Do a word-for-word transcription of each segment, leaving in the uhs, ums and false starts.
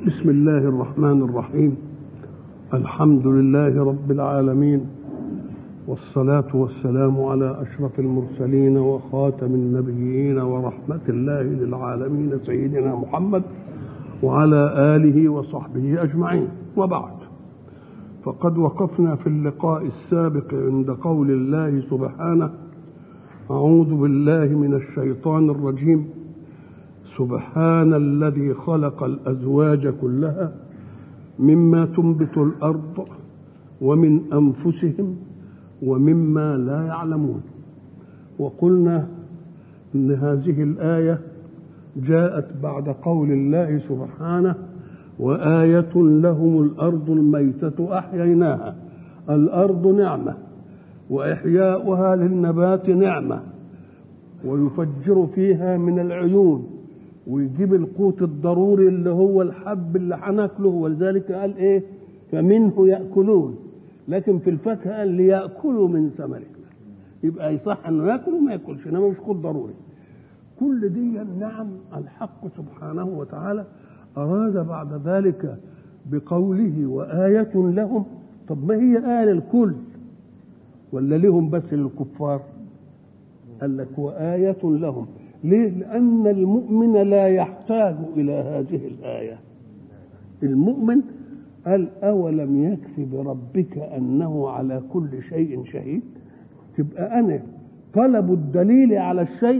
بسم الله الرحمن الرحيم. الحمد لله رب العالمين، والصلاة والسلام على أشرف المرسلين وخاتم النبيين ورحمة الله للعالمين سيدنا محمد وعلى آله وصحبه أجمعين، وبعد. فقد وقفنا في اللقاء السابق عند قول الله سبحانه: أعوذ بالله من الشيطان الرجيم. سبحان الذي خلق الأزواج كلها مما تنبت الأرض ومن أنفسهم ومما لا يعلمون. وقلنا إن هذه الآية جاءت بعد قول الله سبحانه: وآية لهم الأرض الميتة أحييناها. الأرض نعمة، وإحياؤها للنبات نعمة، ويفجر فيها من العيون، ويجيب القوت الضروري اللي هو الحب اللي هناكله، ولذلك قال ايه؟ فمنه يأكلون. لكن في الفاكهة قال ليأكلوا من ثمره، يبقى يصح انه ياكل وما ياكلش، انما مش قوت ضروري. كل دي النعم الحق سبحانه وتعالى أراد بعد ذلك بقوله وآية لهم. طب ما هي آية للكل ولا لهم بس للكفار؟ قال لك وآية لهم. ليه؟ لأن المؤمن لا يحتاج إلى هذه الآية. المؤمن قال: أولم يكفي بربك أنه على كل شيء شهيد؟ تبقى أنا طلب الدليل على الشيء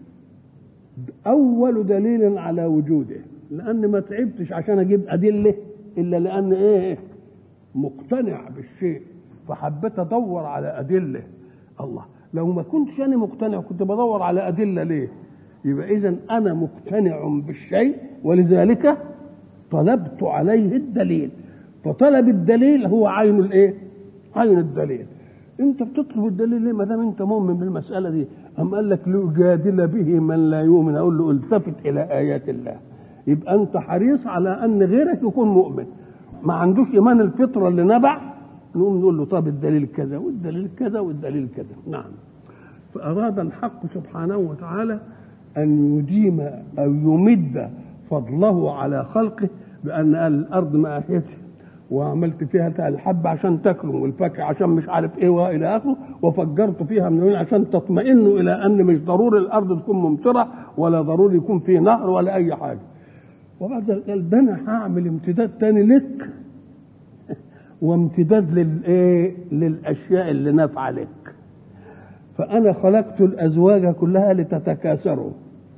أول دليل على وجوده، لأن ما تعبتش عشان أجيب أدلة إلا لأن إيه؟ مقتنع بالشيء، فحبيت أدور على أدلة. الله، لو ما كنتش أنا مقتنع كنت بدور على أدلة ليه؟ يبقى إذن أنا مقتنع بالشيء، ولذلك طلبت عليه الدليل. فطلب الدليل هو عين الإيه؟ عين الدليل. أنت بتطلب الدليل ليه ما دام أنت مؤمن بالمسألة دي؟ أم قال لك ليجادل به من لا يؤمن. أقول له التفت إلى آيات الله. يبقى أنت حريص على أن غيرك يكون مؤمن، ما عندوش إيمان الفطرة اللي نبع، نقوم نقول له طب الدليل كذا والدليل كذا والدليل كذا. نعم. فأراد الحق سبحانه وتعالى أن يديم أو يمد فضله على خلقه بأن قال الأرض ما أحيتها وعملت فيها الحب عشان تاكلوا، والفاكهة عشان مش عارف إيه وإلى آخره، وفجرت فيها من العيون عشان تطمئنوا إلى أن مش ضروري الأرض تكون ممطرة ولا ضروري يكون فيه نهر ولا أي حاجة. وبعد قال ده أنا هعمل امتداد تاني لك وامتداد للإيه؟ للأشياء اللي نافعة لك. فأنا خلقت الأزواج كلها لتتكاثروا،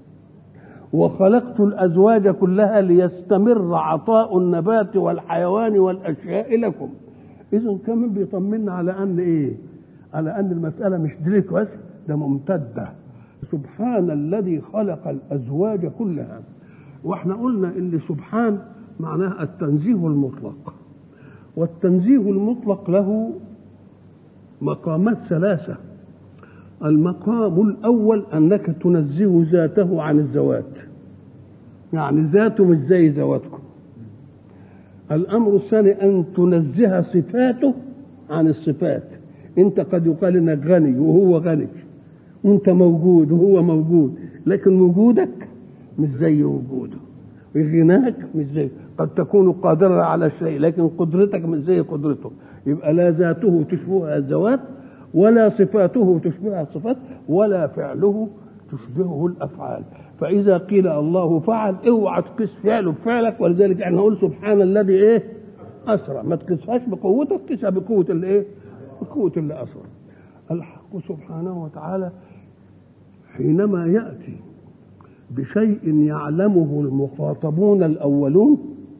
وخلقت الأزواج كلها ليستمر عطاء النبات والحيوان والأشياء لكم. إذن كمان بيطمنا على أن إيه؟ على أن المسألة مش دليل بس، ده ممتدة. سبحان الذي خلق الأزواج كلها. وإحنا قلنا إن سبحان معناها التنزيه المطلق، والتنزيه المطلق له مقامات ثلاثة. المقام الأول أنك تنزه ذاته عن الذوات، يعني ذاته مش زي ذواتكم. الأمر الثاني أن تنزه صفاته عن الصفات. أنت قد يقال إنك غني وهو غني، وأنت موجود وهو موجود، لكن وجودك مش زي وجوده، وغناك مش زي. قد تكون قادرا على شيء لكن قدرتك مش زي قدرته. يبقى لا ذاته تشبهها الذوات، ولا صفاته تشبهها الصفات، ولا فعله تشبهه الافعال. فاذا قيل الله فعل اوعى تقيس فعله بفعلك، ولذلك احنا نقول سبحان الذي ايه؟ اسرى. ما تقيسهاش بقوتك، قيسها بقوه الايه؟ بقوه اللي اسرى. الحق سبحانه وتعالى حينما ياتي بشيء يعلمه المخاطبون الاولون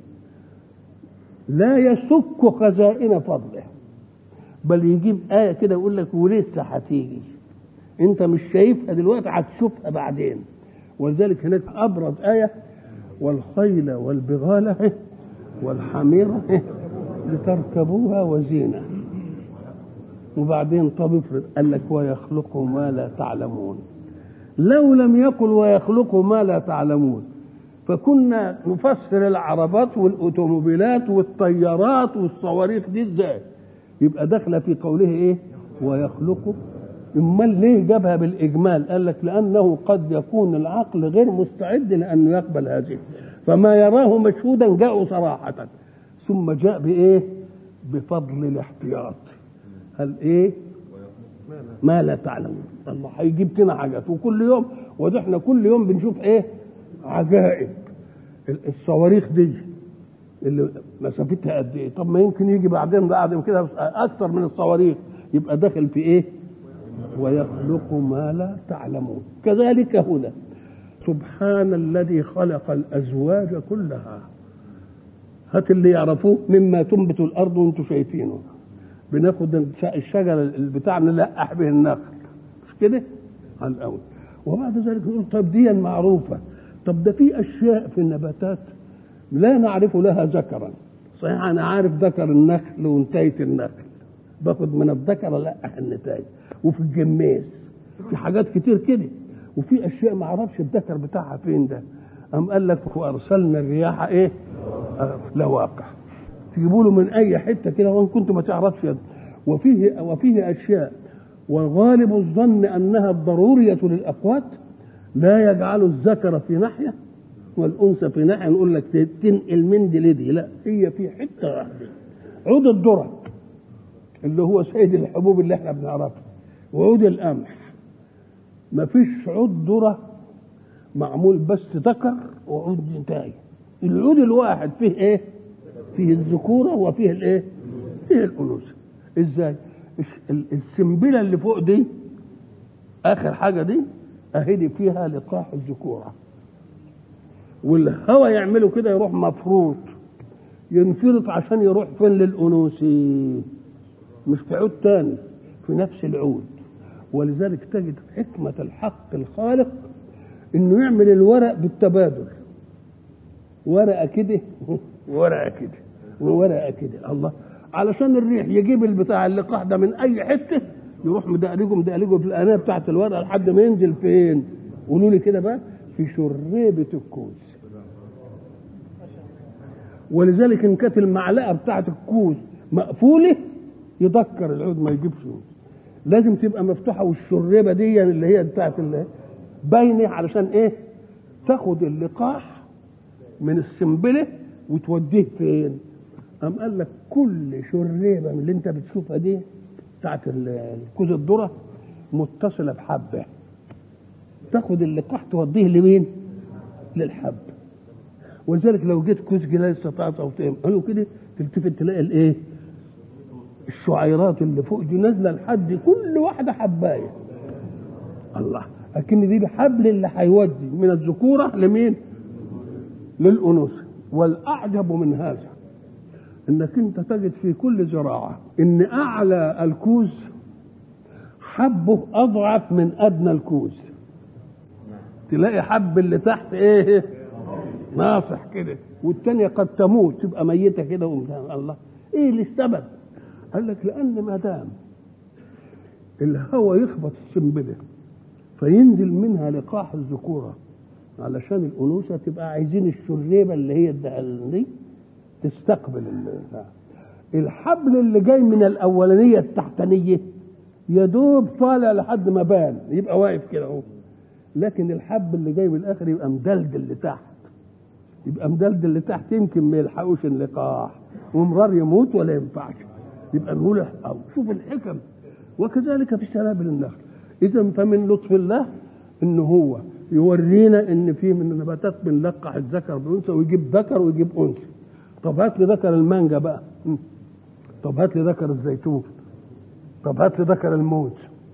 لا يسك خزائن فضله، بل يجيب آية كده يقول لك ولسه هتيجي، انت مش شايفها دلوقتي هتشوفها بعدين. ولذلك هناك أبرز آية: والخيل والبغال والحمير لتركبوها وزينة. وبعدين طب افرض قال لك ويخلق ما لا تعلمون. لو لم يقل ويخلق ما لا تعلمون فكنا نفسر العربات والأوتوموبيلات والطيارات والصواريخ دي ازاي؟ يبقى داخله في قوله ايه؟ ويخلق. امال ليه جابها بالاجمال؟ قال لك لانه قد يكون العقل غير مستعد لانه يقبل هذه. فما يراه مشهودا جاءوا صراحة، ثم جاء بإيه؟ بفضل الاحتياط. هل إيه؟ ما لا تعلمون. الله هيجيب لنا حاجات، وكل يوم وده احنا كل يوم بنشوف إيه؟ عجائب. الصواريخ دي اللي مسافتها قد إيه؟ طب ما يمكن يجي بعدين بعد كده أكثر من الصواريخ، يبقى داخل في إيه؟ ويخلق ما لا تعلمون. كذلك هنا سبحان الذي خلق الأزواج كلها. هات اللي يعرفوه مما تنبت الأرض وانتم شايفينه. بناخد الشجرة البتاع نلقح به النخل، مش كده؟ على الأول. وبعد ذلك نقول طب دي معروفة، طب ده في أشياء في النباتات لا نعرف لها ذكرا. صحيح أنا عارف ذكر النخل وانتاية النخل، باخد من الذكر ألقح النتاية. وفي الجماز في حاجات كتير كده، وفي أشياء ما أعرفش الذكر بتاعها فين. ده أم قال لك وأرسلنا الرياح إيه؟ لواقع. تجيبوا له من أي حتة كده وإن كنت ما تعرفش. وفيه وفيه أشياء وغالب الظن أنها الضرورية للأقوات لا يجعل الذكر في ناحية والأنثى في ناحية. نقول لك تنقل من دي لدي، لا، هي في حتة واحدة. عود الذرة اللي هو سيد الحبوب اللي احنا بنعرفها، وعود القمح. ما فيش عود ذرة معمول بس ذكر وعود نتاية. العود الواحد فيه ايه؟ فيه الذكورة وفيه الايه؟ فيه الأنوثة. ازاي؟ السنبلة اللي فوق دي آخر حاجة دي أهدي فيها لقاح الذكورة، والهواء يعمله كده يروح مفروض ينفرط عشان يروح فين؟ للأنوثة، مش في عود تاني، في نفس العود. ولذلك تجد حكمة الحق الخالق انه يعمل الورق بالتبادل، ورقة كده وورقة كده وورقة كده، الله، علشان الريح يجيب البتاع اللقاح ده من اي حتة يروح مدقلقه مدقلقه في الآنية بتاعت الورقة لحد ما ينزل فين؟ قولوا لي كده بقى، في شريبة الكوز. ولذلك ان كانت المعلقة بتاعت الكوز مقفولة يذكر العود ما يجيبش، لازم تبقى مفتوحة، والشريبة دي اللي هي بتاعت اللي باينة علشان ايه؟ تاخد اللقاح من السنبلة وتوديه فين؟ قام قال لك كل شريبة من اللي انت بتشوفها دي بتاعت الكوز الذرة متصلة بحبة، تاخد اللقاح توديه لمين؟ للحب. ولذلك لو جيت كوز جلاس استطاعت او تعمل كده تلتفت تلاقي الايه؟ الشعيرات اللي فوق دي نازله لحد كل واحده حبايه. الله، لكن دي بحبل اللي هيودي من الذكوره لمين؟ للانوثه. والاعجب من هذا انك انت تجد في كل زراعه ان اعلى الكوز حبه اضعف من ادنى الكوز. تلاقي حب اللي تحت ايه؟ ناصح كده، والتانية قد تموت تبقى ميته كده. الله، ايه للسبب؟ قال لك لأن ما دام الهواء يخبط السنبلة فينزل منها لقاح الذكورة علشان الأنوثة تبقى عايزين الشريبة اللي هي دي تستقبل الحبل اللي جاي من الأولانية التحتانية يدوب طالع لحد ما بان يبقى واقف كده اهو، لكن الحب اللي جاي من الآخر يبقى مدلدل لتحت، يبقى مدلدل لتحت يمكن ما يلحقوش اللقاح ومرار يموت ولا ينفعش، يبقى نقول أو شوف الحكم. وكذلك في سنابل النخل. إذا فمن لطف الله إن هو يورينا إن في من النباتات بنلقح الذكر بالأنثى ويجيب ذكر ويجيب أنثى. طب هات لي ذكر المانجا بقى، طب هات لي ذكر الزيتون، طب هات لي ذكر الموز.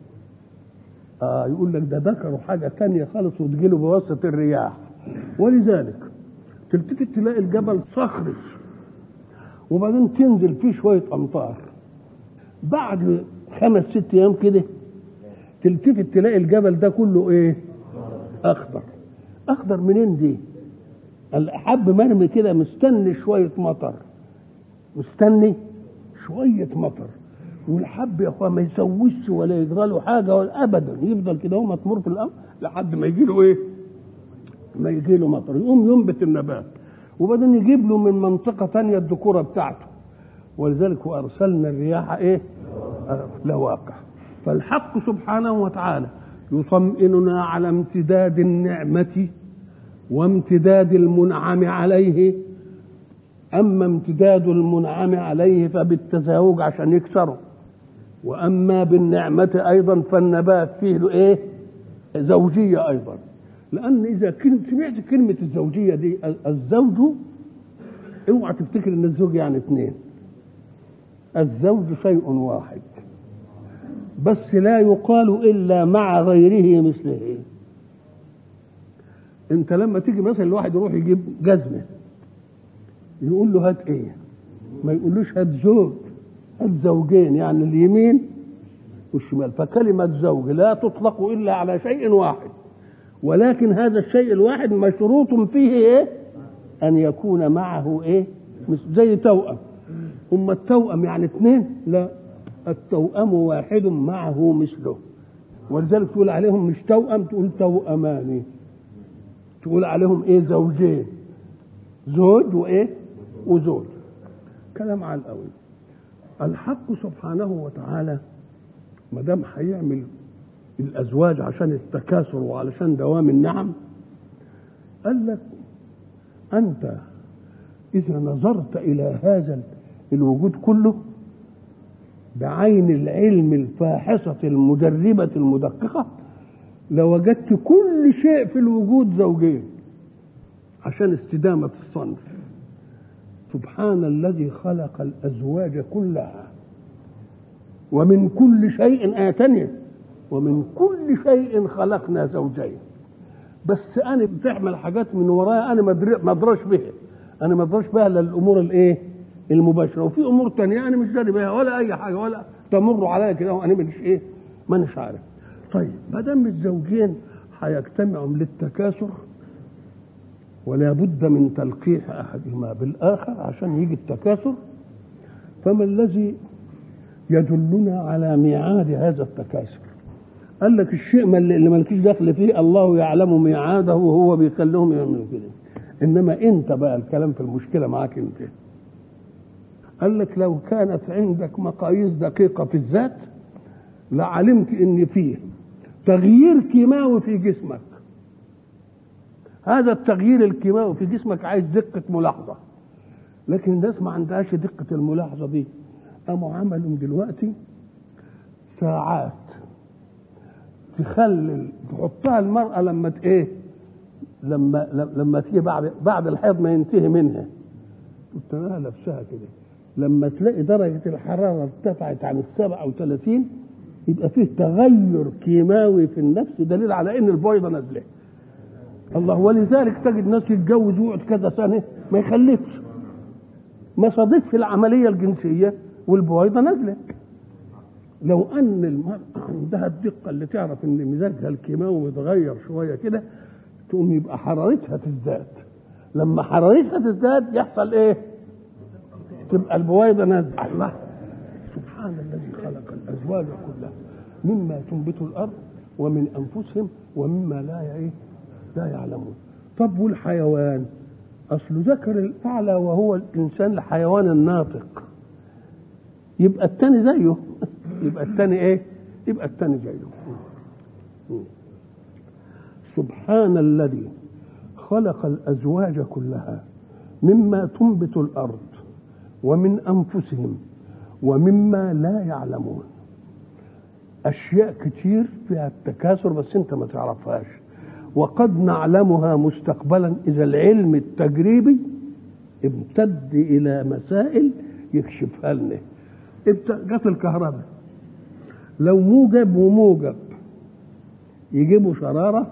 آه يقول لك ده ذكر حاجة تانية خالص وتجيله بواسطة الرياح. ولذلك تلتفت تلاقي الجبل صخري وبعدين تنزل فيه شوية أمطار، بعد خمس ست أيام كده تلتفت تلاقي الجبل ده كله إيه؟ أخضر. أخضر منين دي؟ الحب مرمي كده مستني شوية مطر، مستني شوية مطر، والحب يا أخوان ما يسويش ولا يجرى له حاجة ولا أبدا، يفضل كده هو مطمور في الأرض لحد ما يجي له إيه؟ ما يجي له مطر، يقوم ينبت النبات وبعدين يجيب له من منطقة تانية الذكورة بتاعته. ولذلك وأرسلنا الرياح إيه؟ لواقع. فالحق سبحانه وتعالى يطمئننا على امتداد النعمة وامتداد المنعم عليه. أما امتداد المنعم عليه فبالتزاوج عشان يكسره، وأما بالنعمة أيضا فالنبات فيه له إيه؟ زوجية أيضا. لأن إذا كنت سمعت كلمة الزوجية دي، الزوج، اوعى تفتكر إن الزوج يعني اثنين. الزوج شيء واحد بس لا يقال إلا مع غيره مثله. أنت لما تيجي مثلا الواحد يروح يجيب جزمة يقول له هات إيه؟ ما يقولوش هات زوج، هات زوجين، يعني اليمين والشمال. فكلمة زوج لا تطلق إلا على شيء واحد، ولكن هذا الشيء الواحد مشروط فيه إيه؟ أن يكون معه إيه؟ زي توأم. أما التوأم يعني اثنين؟ لا، التوأم واحد معه مثله. ولذلك تقول عليهم مش توأم، تقول توأمان. تقول عليهم إيه؟ زوجين، زوج وإيه؟ وزوج. كلام على الأول. الحق سبحانه وتعالى ما دام هيعمل الأزواج عشان التكاثر وعلشان دوام النعم، قال لك أنت إذا نظرت إلى هذا الوجود كله بعين العلم الفاحصة المجربة المدققة لوجدت كل شيء في الوجود زوجين عشان استدامة الصنف. سبحان الذي خلق الأزواج كلها ومن كل شيء آتني ومن كل شيء خلقنا زوجين. بس أنا بتعمل حاجات من ورايا أنا ما أدراش بها، أنا ما أدراش بها للأمور الإيه؟ المباشرة، وفي أمور تانية أنا مش داري بها ولا أي حاجة ولا تمر عليا كده وأنا مش إيه؟ ما أناش عارف. طيب ما دام الزوجين هيجتمعوا للتكاثر ولا بد من تلقيح أحدهما بالآخر عشان يجي التكاثر، فما الذي يدلنا على ميعاد هذا التكاثر؟ قال لك الشيء اللي مالكيش دخل فيه الله يعلم ميعاده وهو بيخليهم يعملوا كده. انما انت بقى الكلام في المشكله معاك انت. قال لك لو كانت عندك مقاييس دقيقه في الذات لعلمت ان فيه تغيير كيماوي في جسمك. هذا التغيير الكيماوي في جسمك عايز دقه ملاحظه، لكن الناس ما عندهاش دقه الملاحظه دي. قاموا عملوا دلوقتي ساعات تخلل تحطها المرأة لما ايه لما لما تيجي بعد بعد الحيض ما ينتهي منها، قلت لها لبسها كده، لما تلاقي درجة الحرارة ارتفعت عن السبعة وثلاثين يبقى فيه تغير كيماوي في النفس دليل على ان البويضة نازلة. الله، ولذلك تجد ناس يتجوز ويقعد كذا سنة ما يخلفش، ما صادفش العملية الجنسية والبويضة نازلة. لو ان المرأة عندها الدقة اللي تعرف ان مزاجها الكيماوي متغير شوية كده تقوم يبقى حرارتها تزداد. لما حرارتها تزداد يحصل ايه؟ تبقى البويضة نازلة. الله، سبحان الذي خلق الازواج كلها مما تنبت الارض ومن انفسهم ومما لا ايه لا يعلمون. طب والحيوان؟ اصله ذكر الاعلى وهو الانسان الحيوان الناطق، يبقى الثاني زيه، يبقى الثاني ايه؟ يبقى الثاني زيه. سبحان الذي خلق الازواج كلها مما تنبت الارض ومن انفسهم ومما لا يعلمون. اشياء كتير فيها التكاثر بس انت ما تعرفهاش، وقد نعلمها مستقبلا اذا العلم التجريبي امتد الى مسائل يكشفها لنا. جت الكهرباء، لو موجب وموجب يجيبوا شرارة،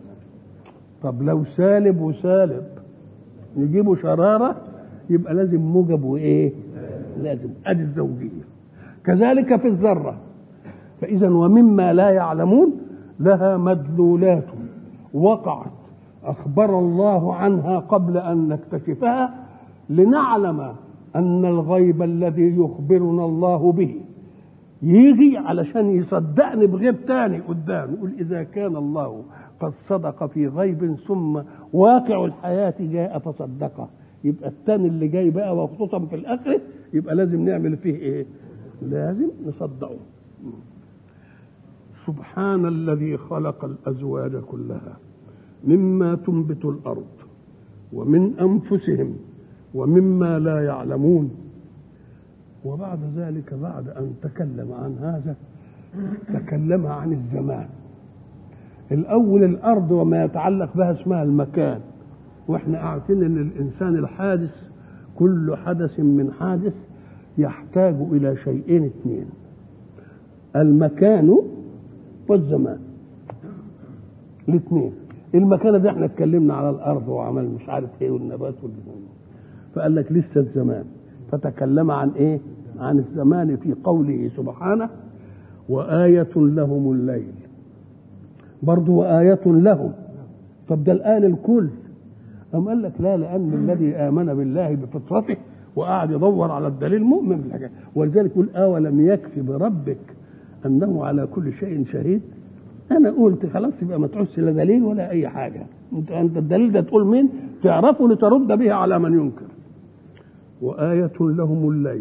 طب لو سالب وسالب يجيبوا شرارة، يبقى لازم موجب وايه؟ لازم. ادي الزوجية. كذلك في الذرة. فإذا ومما لا يعلمون لها مدلولات وقعت أخبر الله عنها قبل أن نكتشفها لنعلم أن الغيب الذي يخبرنا الله به يجي علشان يصدقني بغيب تاني قدام، يقول إذا كان الله قد صدق في غيب ثم واقع الحياة جاء فصدقه، يبقى التاني اللي جاي بقى وخصوصا في الآخرة يبقى لازم نعمل فيه إيه؟ لازم نصدقه. سبحان الذي خلق الأزواج كلها مما تنبت الأرض ومن أنفسهم ومما لا يعلمون. وبعد ذلك بعد أن تكلم عن هذا تكلم عن الزمان. الأول الأرض وما يتعلق بها اسمها المكان، وإحنا عارفين أن الإنسان الحادث كل حدث من حادث يحتاج إلى شيئين اثنين، المكان والزمان. الاثنين. المكان ده احنا اتكلمنا على الأرض وعمل مش عارف ايه والنبات والجنون، فقال لك لسه الزمان، فتكلم عن ايه؟ عن الزمان في قوله سبحانه وآية لهم الليل. برضه وآية لهم، طب ده الآن الكل. أم قال لك لا، لأن الذي آمن بالله بفطرته وقعد يدور على الدليل مؤمن بالحاجة، ولذلك يقول أولم يكفي بربك أنه على كل شيء شهيد. أنا قلت خلاص يبقى ما تعوزش لا دليل ولا أي حاجة، أنت الدليل ده تقول مين؟ تعرفه لترد به على من ينكر. وآية لهم الليل.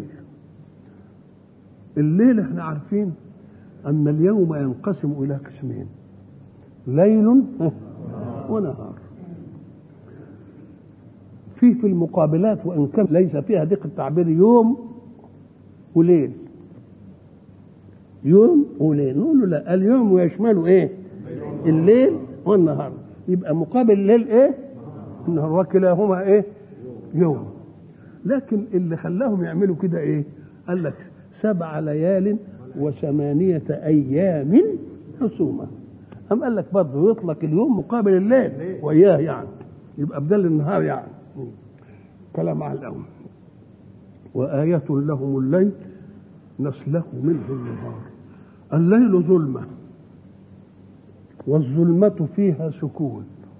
الليل احنا عارفين أن اليوم ينقسم إلى قسمين، ليل ونهار. في في المقابلات وإن كان ليس فيها دقة التعبير يوم وليل، يوم وليل. نقول له لا، اليوم يشمله ايه؟ الليل والنهار. يبقى مقابل الليل ايه؟ النهار، وكلاهما ايه؟ يوم. لكن اللي خلاهم يعملوا كده ايه؟ قال لك سبع ليال وثمانية أيام حسوما. أم قال لك برضه يطلق اليوم مقابل الليل وإياه، يعني يبقى بدل النهار، يعني كلام على الأول. وآية لهم الليل نسلخ منه النهار. الليل ظلمة، والظلمة فيها سكون،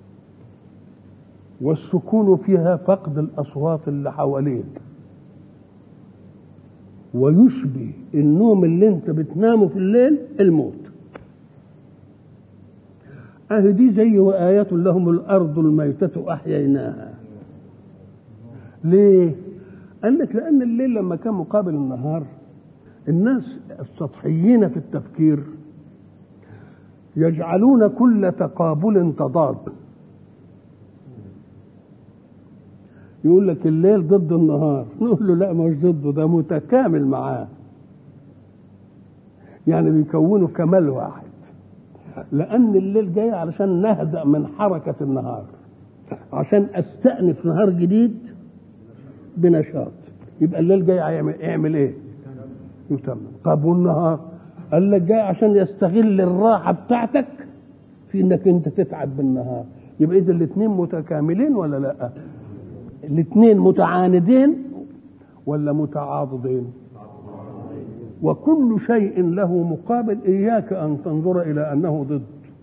والسكون فيها فقد الأصوات اللي حواليك، ويشبه النوم اللي انت بتنامه في الليل الموت. اهي دي زي وآية لهم الأرض الميتة أحييناها. ليه؟ قال لك لأن الليل لما كان مقابل النهار الناس السطحيين في التفكير يجعلون كل تقابل تضاد. يقول لك الليل ضد النهار، نقول له لا مش ضده، ده متكامل معاه، يعني بيكونوا كمال واحد. لأن الليل جاي علشان نهدأ من حركة النهار، عشان أستأنف نهار جديد بنشاط. يبقى الليل جاي يعمل, يعمل ايه؟ يتمم. طب والنهار قال لك جاي عشان يستغل الراحة بتاعتك في انك انت تتعب بالنهار. يبقى اذا الاثنين متكاملين ولا لا؟ الاثنين متعاندين ولا متعاضدين؟ وكل شيء له مقابل. إياك أن تنظر إلى أنه ضد،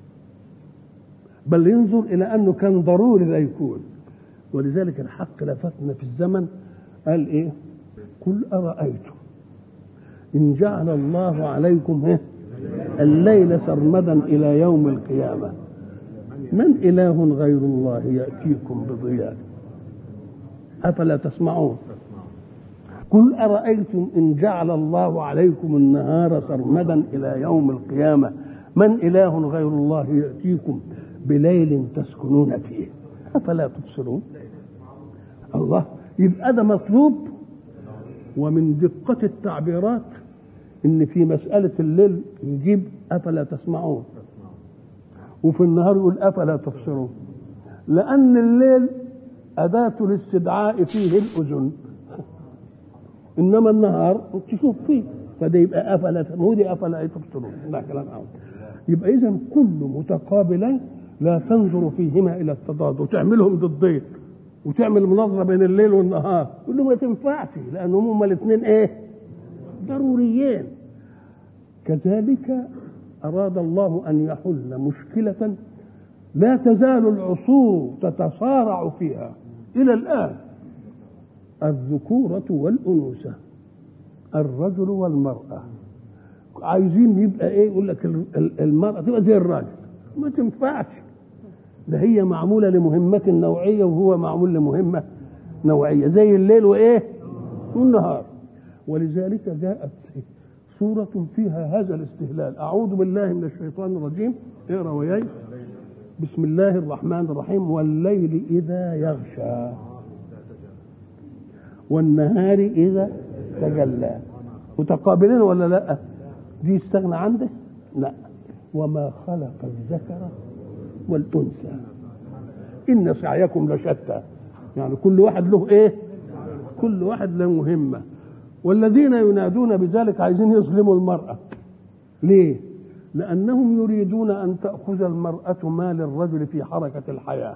بل ينظر إلى أنه كان ضروري لا يكون. ولذلك الحق لفتنا في الزمن قال إيه؟ قل أرأيتم إن جعل الله عليكم الليل سرمدا إلى يوم القيامة من إله غير الله يأتيكم بضياء أفلا تسمعون. قل أرأيتم إن جعل الله عليكم النهار سرمدا إلى يوم القيامة من إله غير الله يأتيكم بليل تسكنون فيه أفلا تبصرون. الله، يبقى ده مطلوب. ومن دقة التعبيرات إن في مسألة الليل يجيب أفلا تسمعون، وفي النهار يقول أفلا تبصرون، لأن الليل أداة الاستدعاء فيه الأذن، إنما النهار تشوف فيه، فده يبقى أفلا مودي أفلا تبصرون. لا كلام عام. يبقى إذن كل متقابلين لا تنظر فيهما إلى التضاد وتعملهم ضدين وتعمل مناظرة بين الليل والنهار، كله ما تنفعش، لأنهم هما الاثنين إيه؟ ضروريين. كذلك أراد الله أن يحل مشكلة لا تزال العصور تتصارع فيها إلى الآن، الذكورة والأنوثة، الرجل والمرأة. عايزين يبقى إيه؟ يقول لك المرأة تبقى زي الراجل، ما تنفعش، ده هي معمولة لمهمة نوعية وهو معمول لمهمة نوعية، زي الليل وإيه؟ والنهار. ولذلك جاءت سورة فيها هذا الاستهلال. أعوذ بالله من الشيطان الرجيم. اقرأ وياي. بسم الله الرحمن الرحيم والليل إذا يغشى والنهار إذا تجلى. متقابلين ولا لا؟ دي استغنى عنده؟ لا. وما خلق الذكر والأنثى إن سعيكم لشتى. يعني كل واحد له إيه؟ كل واحد له مهمة. والذين ينادون بذلك عايزين يظلموا المرأة. ليه؟ لأنهم يريدون أن تأخذ المرأة مال الرجل في حركة الحياة،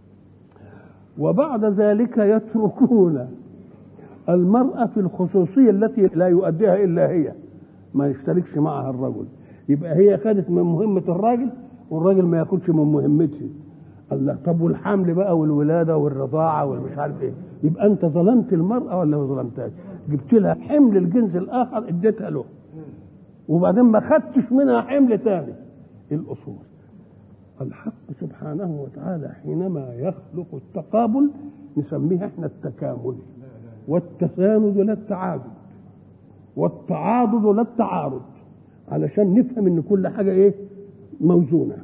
وبعد ذلك يتركون المرأة في الخصوصية التي لا يؤديها إلا هي، ما يشتركش معها الرجل. يبقى هي خدت من مهمة الراجل والراجل ما ياخدش من مهمته. الله، طب والحمل بقى والولادة والرضاعة والمش عارف ايه، يبقى انت ظلمت المرأة ولا ما ظلمتهاش؟ جبت لها حمل الجنس الآخر اديتها له، وبعدين ما خدتش منها حمل تاني. الأصول الحق سبحانه وتعالى حينما يخلق التقابل نسميها احنا التكامل، والتساند لا التعاضد، والتعاضد لا التعارض، علشان نفهم ان كل حاجة ايه؟ موزونة.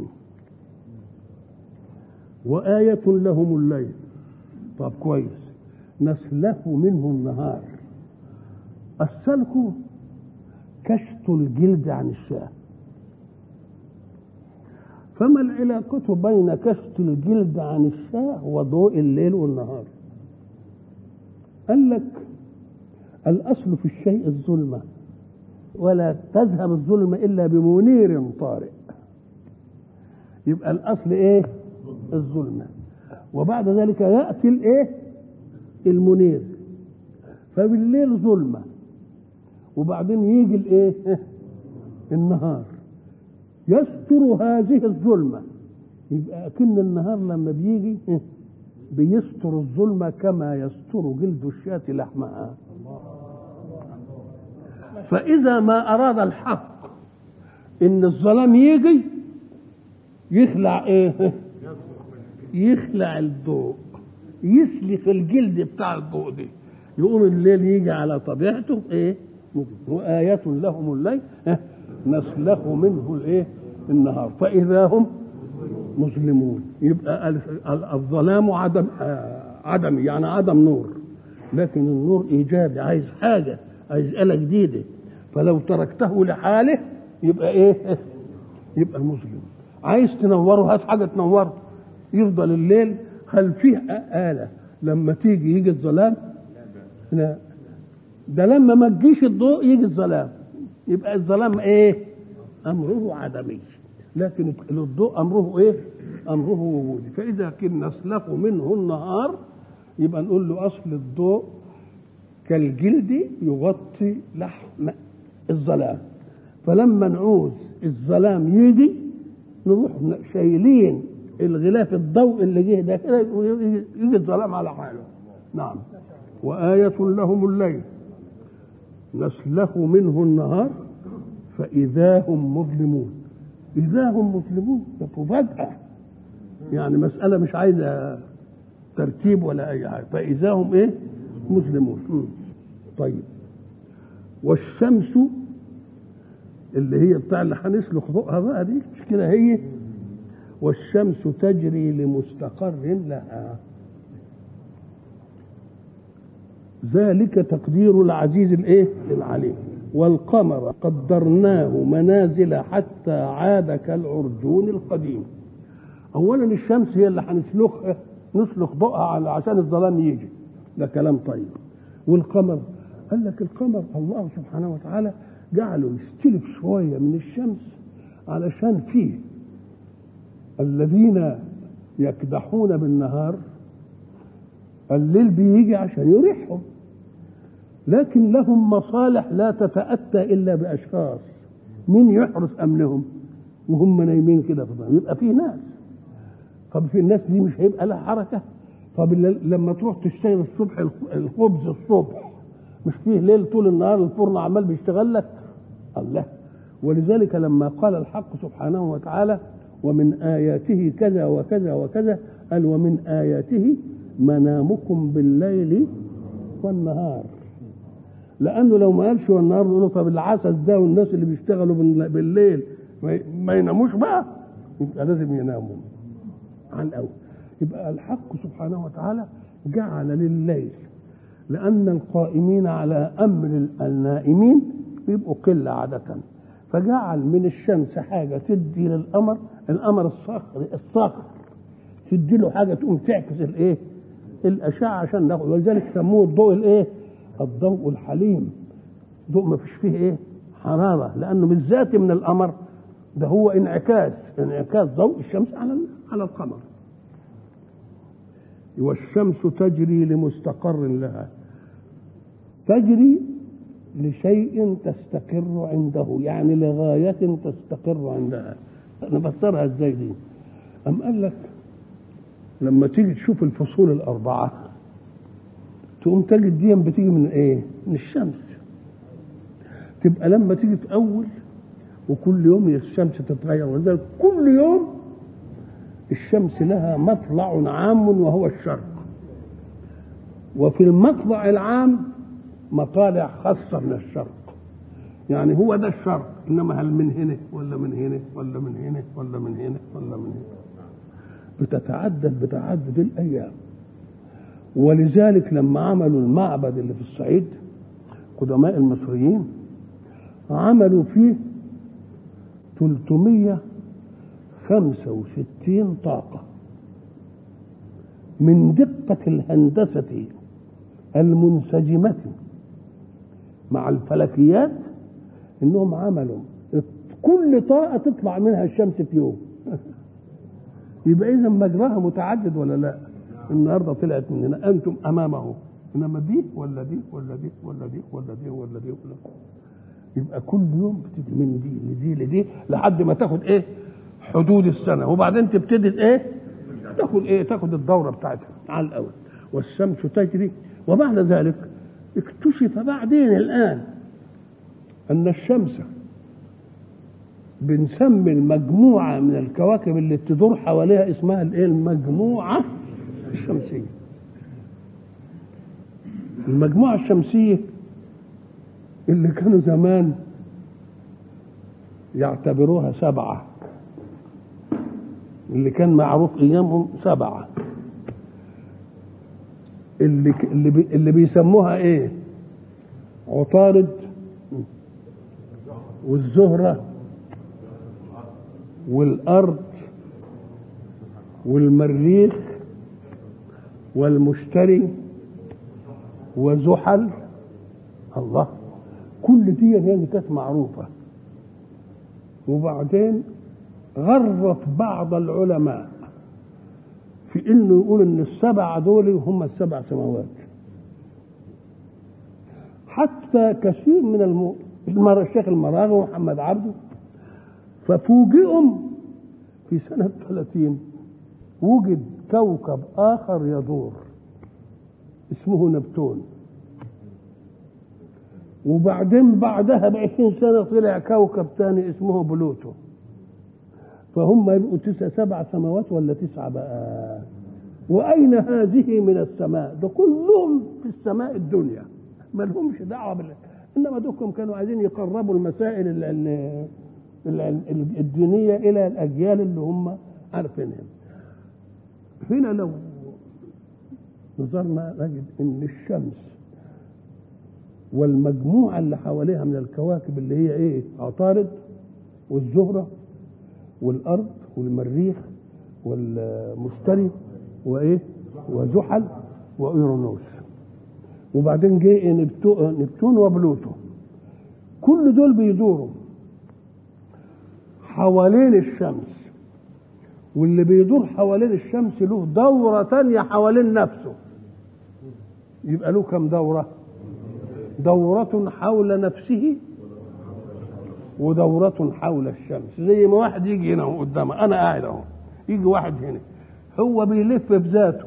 وآية لهم الليل. طب كويس، نسلخ منه النهار. السلخ كشط الجلد عن الشاه، فما العلاقة بين كشط الجلد عن الشاه وضوء الليل والنهار؟ قال لك الأصل في الشيء الظلمة، ولا تذهب الظلمة إلا بمنير طارئ. يبقى الأصل إيه؟ الظلمة، وبعد ذلك يأتي الإيه؟ المنير. فبالليل ظلمة وبعدين يجي الإيه؟ النهار يستر هذه الظلمة. يبقى أكن النهار لما بيجي بيستر الظلمة كما يستر جلد الشاة لحمها. فإذا ما أراد الحق إن الظلام يجي يخلع إيه؟ يخلع الضوء، يسلخ الجلد بتاع الضوء دي، يقوم الليل يجي على طبيعته إيه؟ وآية لهم الليل نسلخ منه الإيه؟ النهار فإذا هم مظلمون. يبقى الظلام عدم عدم يعني عدم نور، لكن النور إيجابي، عايز حاجة، عايز آلة جديدة. فلو تركته لحاله يبقى إيه؟ يبقى مظلم. عايز تنوره هات حاجة تنوره، يفضل الليل. هل فيه آلة لما تيجي يجي الظلام؟ لا، ده لما ما تجيش الضوء يجي الظلام. يبقى الظلام ايه؟ امره عدمي، لكن الضوء امره ايه؟ امره وجودي. فاذا كنا نسلخ منه النهار يبقى نقول له اصل الضوء كالجلد يغطي لحم الظلام، فلما نعوز الظلام يجي نروح شايلين الغلاف الضوء اللي جه ده كده يجي الظلام على حاله. نعم. وآية لهم الليل نسلخ منه النهار فإذا هم مظلمون. إذا هم مظلمون ده مفاجأة، يعني مسألة مش عايزة ترتيب ولا أي حاجة. فإذا هم إيه؟ مظلمون. طيب، والشمس اللي هي بتاع اللي هنسلخ ضوءها بقى دي، مش كده هي؟ والشمس تجري لمستقر لها، ذلك تقدير العزيز الايه؟ العليم. والقمر قدرناه منازل حتى عاد كالعرجون القديم. اولا الشمس هي اللي هنسلخها، نسلخ ضوءها عشان الظلام يجي، ده كلام طيب. والقمر قال لك القمر الله سبحانه وتعالى جعله يستلف شويه من الشمس علشان فيه الذين يكدحون بالنهار الليل بيجي عشان يريحهم، لكن لهم مصالح لا تتأتى إلا بأشخاص. مين يحرس أمنهم وهم نايمين كده في الظلام؟ يبقى في ناس. طب في الناس دي مش هيبقى لها حركة؟ طب لما تروح تشتغل الصبح الخبز الصبح، مش فيه ليل طول النهار الفرن عمال بيشتغل لك؟ الله. ولذلك لما قال الحق سبحانه وتعالى ومن آياته كذا وكذا وكذا، قال ومن آياته منامكم بالليل والنهار. لأنه لو ما قالش والنهار نقول له طب العسس ده والناس اللي بيشتغلوا بالليل ما يناموش بقى؟ يبقى لازم يناموا. عن الأول. يبقى الحق سبحانه وتعالى جعل لليل، لأن القائمين على أمر النائمين بيبقوا قلة عادة، فجعل من الشمس حاجة تدي للقمر، القمر الصخر الصخر تدي له حاجة تقوم تعكس الايه الأشعة عشان ناخد، ولذلك سموه الضوء الايه الضوء الحليم، ضوء ما فيش فيه ايه حرارة، لأنه مش ذاتي من القمر، ده هو انعكاس انعكاس ضوء الشمس على على القمر. والشمس تجري لمستقر لها، تجري لشيء تستقر عنده، يعني لغاية تستقر عندها. نفسرها ازاي دي؟ أم قال لك لما تيجي تشوف الفصول الأربعة تقوم تجد دي بتيجي من ايه؟ من الشمس. تبقى لما تيجي في أول وكل يوم الشمس تتغير، ولذلك كل يوم الشمس لها مطلع عام وهو الشرق، وفي المطلع العام مطالع خاصة من الشرق، يعني هو ده الشرق، إنما هل من هنا ولا من هنا ولا من هنا ولا من هنا ولا من هنا، بتتعدد بتعدد الأيام. ولذلك لما عملوا المعبد اللي في الصعيد قدماء المصريين عملوا فيه ثلاثمية وخمسة وستين طاقة من دقة الهندسة المنسجمة مع الفلكيات، انهم عملوا كل طاقة تطلع منها الشمس في يوم. يبقى اذا مجراها متعدد ولا لا؟ النهارده طلعت من هنا انتم امامه، انما دي ولا دي ولا دي ولا دي ولا دي ولا دي ولا دي. يبقى كل يوم بتيجي من دي لدي لدي لحد ما تاخد ايه حدود السنه، وبعدين تبتدي ايه تاخد ايه تاخد الدوره بتاعتها على الاول. والشمس تجري. وبعد ذلك اكتشف بعدين الان ان الشمس بنسمي المجموعه من الكواكب اللي تدور حواليها اسمها الايه المجموعه الشمسيه. المجموعه الشمسيه اللي كانوا زمان يعتبروها سبعة، اللي كان معروف ايامهم سبعة، اللي اللي, بي اللي بيسموها ايه عطارد والزهرة والارض والمريخ والمشتري وزحل. الله، كل دي يعني كانت معروفة. وبعدين غرت بعض العلماء في انه يقول ان السبعة دول هم السبع سماوات، حتى كثير من الم... الشيخ المراغي ومحمد عبده ففوجئهم في سنة ثلاثين وجد كوكب آخر يدور اسمه نبتون، وبعدين بعدها بعشرين سنة طلع كوكب ثاني اسمه بلوتو. فهم يبقوا تسع سبع سماوات ولا تسعة بقى؟ وأين هذه من السماء؟ ده كلهم في السماء الدنيا، ما لهمش دعوة بالله. إنما دوكم كانوا عايزين يقربوا المسائل ال ال ال الدينية إلى الأجيال اللي هم عارفينها. هنا لو نظرنا نجد إن الشمس والمجموعة اللي حواليها من الكواكب اللي هي ايه عطارد والزهرة والأرض والمريخ والمشتري وايه وزحل وإيرونوس، وبعدين جه نبتون وبلوتو، كل دول بيدوروا حوالين الشمس، واللي بيدور حوالين الشمس له دورة تانية حوالين نفسه. يبقى له كم دورة؟ دورة حول نفسه ودورة حول الشمس. زي ما واحد يجي هنا قدامه، أنا قاعد أهو، يجي واحد هنا هو بيلف بذاته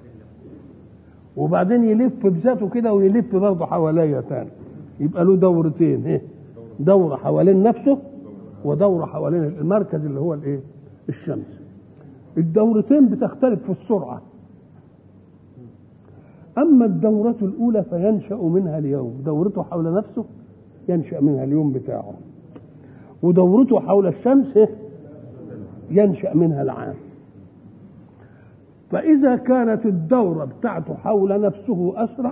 وبعدين يلف بذاته كده ويلف برضه حواليا تاني، يبقى له دورتين، ايه دورة حوالين نفسه ودورة حوالين المركز اللي هو الايه الشمس. الدورتين بتختلف في السرعة، أما الدورة الأولى فينشأ منها اليوم، دورته حول نفسه ينشأ منها اليوم بتاعه، ودورته حول الشمس ينشأ منها العام. فإذا كانت الدورة بتاعته حول نفسه أسرع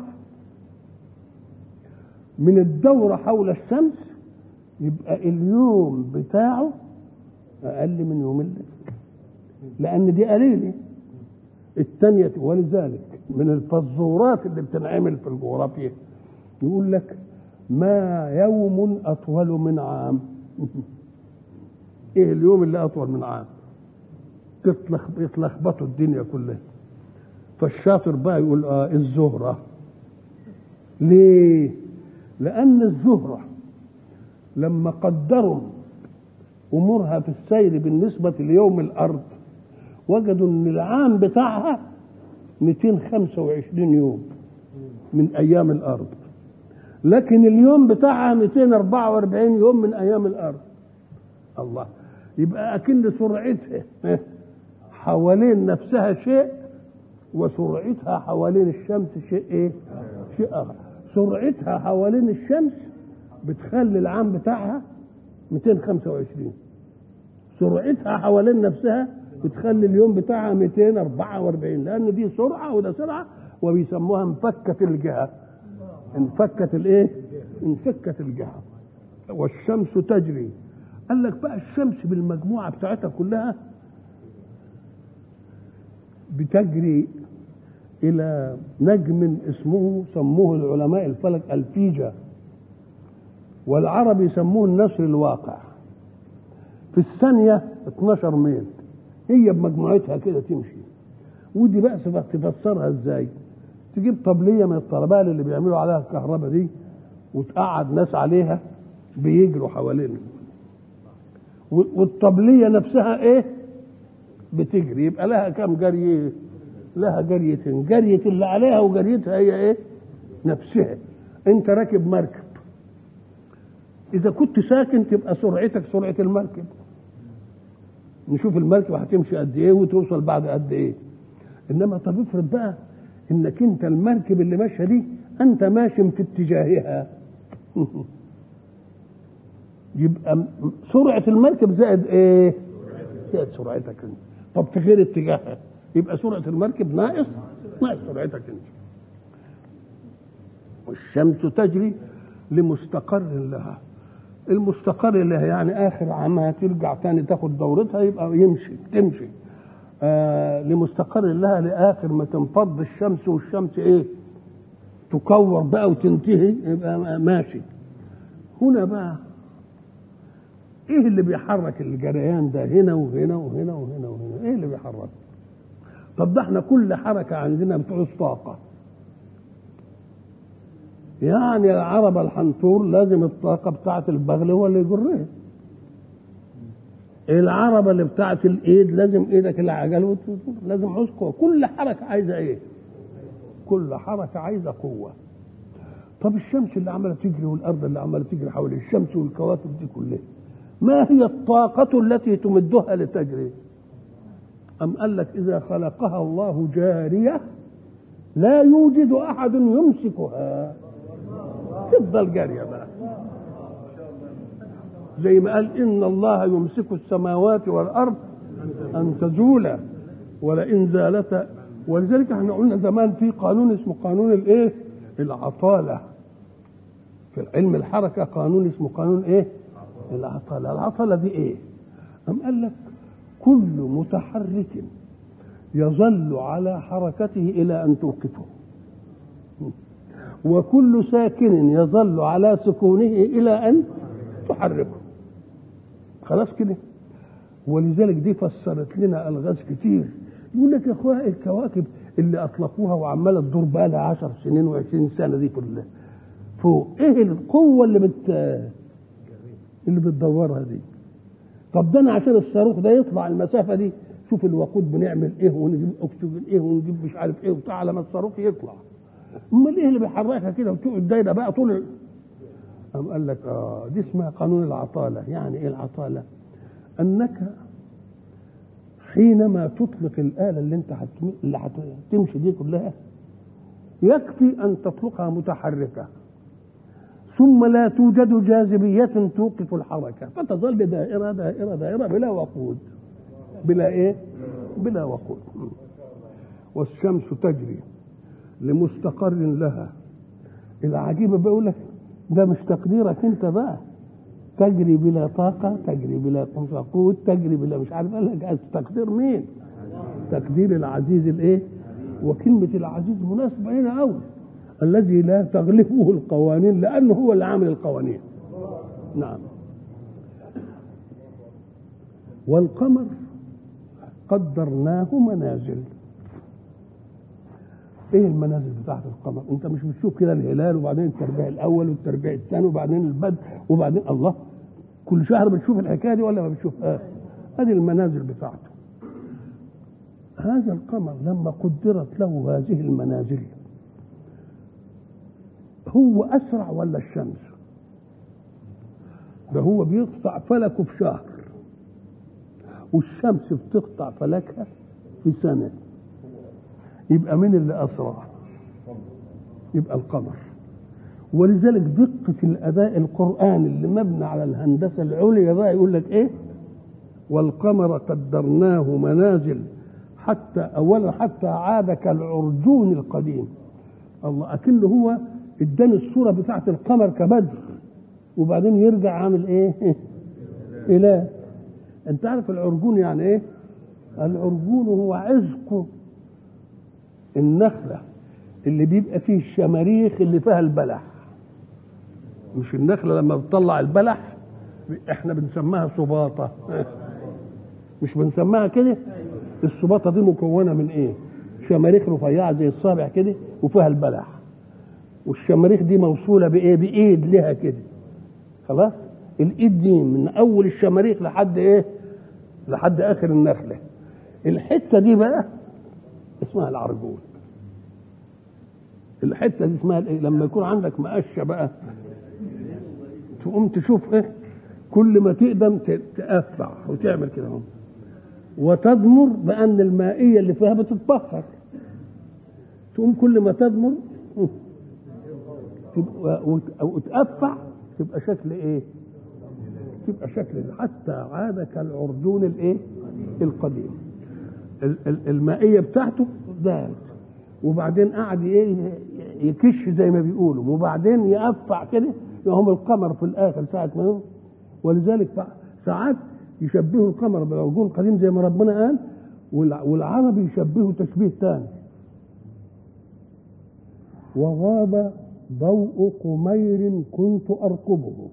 من الدورة حول الشمس، يبقى اليوم بتاعه أقل من يوم الليل، لأن دي قليلة. الثانية ولذلك من الفزورات اللي بتنعمل في الجغرافيا يقول لك ما يوم أطول من عام. إيه اليوم اللي أطول من عام؟ يتلخبطوا الدنيا كلها. فالشاطر بقى يقول آه الزهرة. ليه؟ لأن الزهرة لما قدروا أمورها في السير بالنسبة ليوم الأرض وجدوا أن العام بتاعها مئتين وخمسة وعشرين يوم من أيام الأرض، لكن اليوم بتاعها مئتين وأربعة وأربعين يوم من أيام الأرض. الله، يبقى أكن سرعتها حوالين نفسها شيء وسرعتها حوالين الشمس شيء ايه؟ شيء اخر. سرعتها حوالين الشمس بتخلي العام بتاعها مئتين وخمسة وعشرين، سرعتها حوالين نفسها بتخلي اليوم بتاعها مئتين وأربعة وأربعين، لان دي سرعه وده سرعه، وبيسموها انفكت الجهه. انفكت الايه؟ انفكت الجهه. والشمس تجري. قال لك بقى الشمس بالمجموعه بتاعتها كلها بتجري إلى نجم اسمه، سموه العلماء الفلك الفيجا، والعرب يسموه النسر الواقع. في الثانية اتناشر ميل هي بمجموعتها كده تمشي. ودي بقى تفسرها ازاي؟ تجيب طبلية من الطربال اللي بيعملوا عليها الكهرباء دي وتقعد ناس عليها بيجروا حوالينها، والطبلية نفسها ايه؟ بتجري. يبقى لها كم جري؟ لها جريتين، جرية اللي عليها وجريتها هي ايه؟ نفسها. انت راكب مركب، اذا كنت ساكن تبقى سرعتك سرعة المركب، نشوف المركب هتمشي قد ايه وتوصل بعد قد ايه. انما طب افرض بقى انك انت المركب اللي ماشيه دي انت ماشي في اتجاهها يبقى سرعة المركب زائد ايه؟ زائد سرعتك انت. طب في غير اتجاهها يبقى سرعة المركب ناقص ناقص سرعتك انت. والشمس تجري لمستقر لها. المستقر لها يعني اخر عامها ترجع تاني تاخد دورتها، يبقى يمشي تمشي آه لمستقر لها لاخر ما تنفض الشمس، والشمس ايه؟ تكور بقى وتنتهي، يبقى ماشي. هنا بقى ايه اللي بيحرك الجريان ده؟ هنا وهنا وهنا وهنا وهنا، ايه اللي بيحرك؟ طب ده احنا كل حركة عندنا بتعوز طاقة. يعني العربة الحنطور لازم الطاقة بتاعت البغل هو اللي يجرها. العربة اللي بتاعت الايد لازم ايدك العجل، لازم عوز قوة. كل حركة عايزة ايه؟ كل حركة عايزة قوة. طب الشمس اللي عمالة تجري والارض اللي عمالة تجري حول الشمس والكواكب دي كلها، ما هي الطاقة التي تمدها لتجري؟ أم قال لك إذا خلقها الله جارية لا يوجد أحد يمسكها، تفضل جارية بقى. زي ما قال إن الله يمسك السماوات والأرض أن تزولا ولئن زالتا. ولذلك احنا قلنا زمان في قانون اسمه قانون الايه؟ العطالة. في علم الحركة قانون اسمه قانون ايه؟ العطالة. العطالة دي ايه؟ أم قال لك كل متحرك يظل على حركته إلى أن توقفه، وكل ساكن يظل على سكونه إلى أن تحركه. خلاص كده. ولذلك دي فسرت لنا ألغاز كتير. يقول لك يا أخويا الكواكب اللي أطلقوها وعمالة تدور بقى لها عشر سنين وعشرين سنة دي كلها فوق، إيه القوة اللي بت اللي بتدورها دي؟ طب ده انا عشان الصاروخ ده يطلع المسافه دي، شوف الوقود بنعمل ايه ونجيب اكسجين ايه ونجيب مش عارف ايه وبتاع على ما الصاروخ يطلع. امال ايه اللي بيحركها كده وتقعد دايره بقى طول ال... قام قال لك اه دي اسمها قانون العطاله. يعني ايه العطاله؟ انك حينما تطلق الاله اللي انت هتم... اللي هتمشي دي كلها يكفي ان تطلقها متحركه ثم لا توجد جاذبية توقف الحركة، فتظل دائرة دائرة دائرة بلا وقود. بلا ايه؟ بلا وقود. والشمس تجري لمستقر لها. العجيبة بقول لك ده مش تقديرك انت بقى، تجري بلا طاقة، تجري بلا وقود، تجري بلا مش عارف. قال لك تقدير مين؟ تقدير العزيز الايه؟ وكلمة العزيز مناسبة هنا قوي، الذي لا تغلبه القوانين، لأنه هو اللي عامل القوانين. نعم. والقمر قدرناه منازل. ايه المنازل بتاعت القمر؟ انت مش بتشوف كده الهلال وبعدين التربيع الاول والتربيع الثاني وبعدين البدر وبعدين الله، كل شهر بتشوف الحكايه دي ولا ما بتشوفهاش؟ هذه المنازل بتاعته. هذا القمر لما قدرت له هذه المنازل هو اسرع ولا الشمس؟ ده هو بيقطع فلكه في شهر والشمس بتقطع فلكها في سنه. يبقى مين اللي اسرع؟ يبقى القمر. ولذلك دقه الاداء القراني اللي مبني على الهندسه العليا بقى يقول لك ايه؟ والقمر قدرناه منازل حتى اولا حتى عاد كالعرجون القديم. الله، اكنه هو اداني الصوره بتاعت القمر كبدر وبعدين يرجع عامل ايه؟ اله. انت عارف العرجون يعني ايه؟ العرجون هو عزق النخله اللي بيبقى فيه الشماريخ اللي فيها البلح. مش النخله لما بتطلع البلح احنا بنسميها صباطه، مش بنسميها كده؟ الصباطه دي مكونه من ايه؟ شماريخ رفيعه زي الصابع كده وفيها البلح، والشماريخ دي موصوله بايه؟ بايد لها كده. خلاص، الايد دي من اول الشماريخ لحد ايه؟ لحد اخر النخله. الحته دي بقى اسمها العرجون. الحته دي اسمها ايه؟ لما يكون عندك مقشه بقى تقوم تشوف ايه؟ كل ما تقدم تقفع وتعمل كده اهو، وتضمر بان المائيه اللي فيها بتتبخر، تقوم كل ما تضمر وتقفع تبقى شكل ايه؟ تبقى شكل حتى عاد كالعرجون الايه؟ القديم. المائيه بتاعته ده، وبعدين قعد ايه؟ يكش زي ما بيقولوا، وبعدين يقفع كده يقوم القمر في الاخر ساعه ما. ولذلك ساعات يشبهوا القمر بالعرجون القديم زي ما ربنا قال، والعربي يشبهوا تشبيه ثاني. وغاب ضوء قمير كنت ارقبه.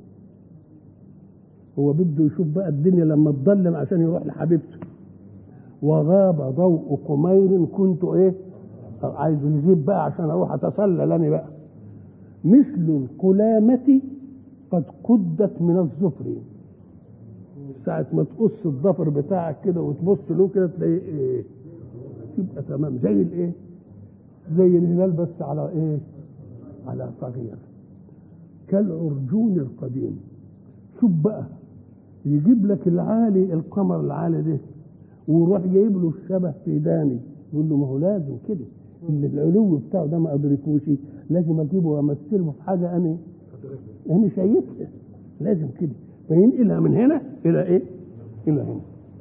هو بده يشوف بقى الدنيا لما تظلم عشان يروح لحبيبته. وغاب ضوء قمير كنت ايه؟ عايز يجيب بقى عشان اروح اتسلل انا بقى. مثل القلامة قد قدت من الظفر. ساعة ما تقص الظفر بتاعك كده وتبص له كده تلاقيه ايه؟ تبقى تمام زي الايه؟ زي الهلال بس على ايه؟ على صغير كالعرجون القديم. شوف بقى، يجيب لك العالي القمر العالي ده ويروح جايب له الشبه في داني، يقول له ما هو لازم كده، اللي العلو بتاعه ده ما ادركوش، لازم اجيبه وامثله في حاجه انا انا شايفها، لازم كده. فينقلها من هنا الى ايه؟ الى هنا.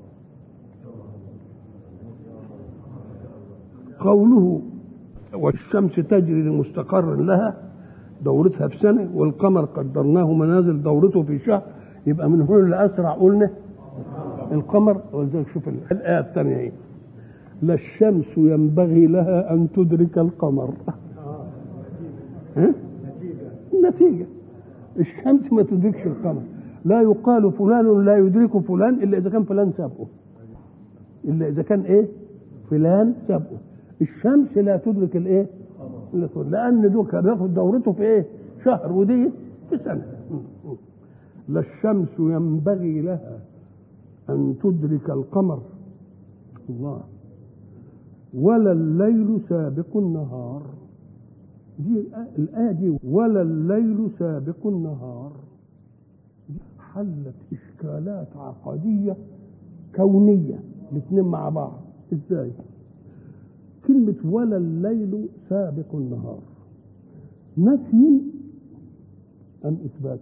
قوله والشمس تجري لمستقر لها دورتها في سنه، والقمر قدرناه منازل دورته في شهر. يبقى من هنا لاسرع قلنا القمر. ولذلك شوف الايه الثانيه ايه؟ لا الشمس ينبغي لها ان تدرك القمر. ها؟ النتيجه الشمس ما تدركش القمر. لا يقال فلان لا يدرك فلان الا اذا كان فلان سابقه، الا اذا كان ايه؟ فلان سابقه. الشمس لا تدرك الايه؟ لان دول كان بياخد دورته في ايه؟ شهر، ودي في سنه. لا الشمس ينبغي لها ان تدرك القمر الله ولا الليل سابق النهار. دي الايه دي، ولا الليل سابق النهار، حلت اشكالات عقديه كونيه الاثنين مع بعض. ازاي؟ كلمه ولا الليل سابق النهار نفي ام اثبات؟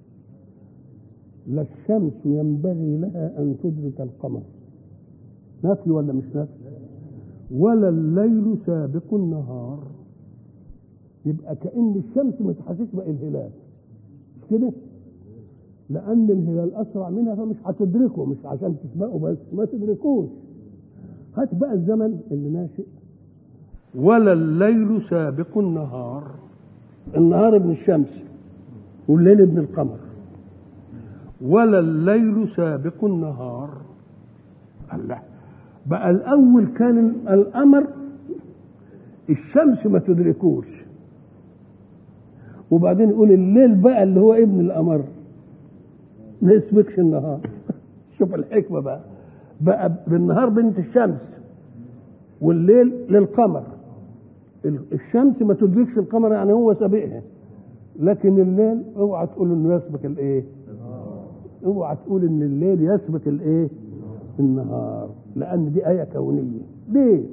لا الشمس ينبغي لها ان تدرك القمر، نفي ولا مش نفي؟ ولا الليل سابق النهار. يبقى كأن الشمس ما تحسش بقى الهلال مش كده، لأن الهلال أسرع منها فمش هتدركه، مش عشان تسبقه بس ما تدركوش. هات بقى الزمن اللي ناشئ. ولا الليل سابق النهار، النهار ابن الشمس والليل ابن القمر. ولا الليل سابق النهار. الله، بقى الأول كان القمر الشمس ما تدركوش، وبعدين يقول الليل بقى اللي هو ابن القمر ما يسبقش النهار. شوف الحكمة بقى، بقى بالنهار بنت الشمس والليل للقمر. الشمس ما تدركش القمر يعني هو سابقها، لكن الليل اوعى تقول انه يسبق الايه، اوعى تقول ان الليل يسبق الايه النهار، لان دي آية كونية. ليه؟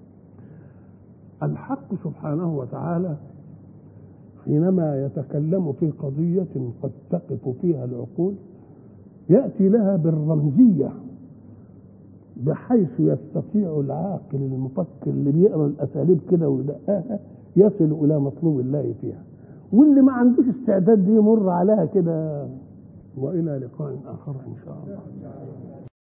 الحق سبحانه وتعالى حينما يتكلم في قضية قد تقف فيها العقول يأتي لها بالرمزية، بحيث يستطيع العاقل المفكر اللي بيقرأ الأساليب كده ويدققها يصل إلى مطلوب الله فيها، واللي ما عندوش استعداد دي يمر عليها كده. وإلى لقاء آخر إن شاء الله.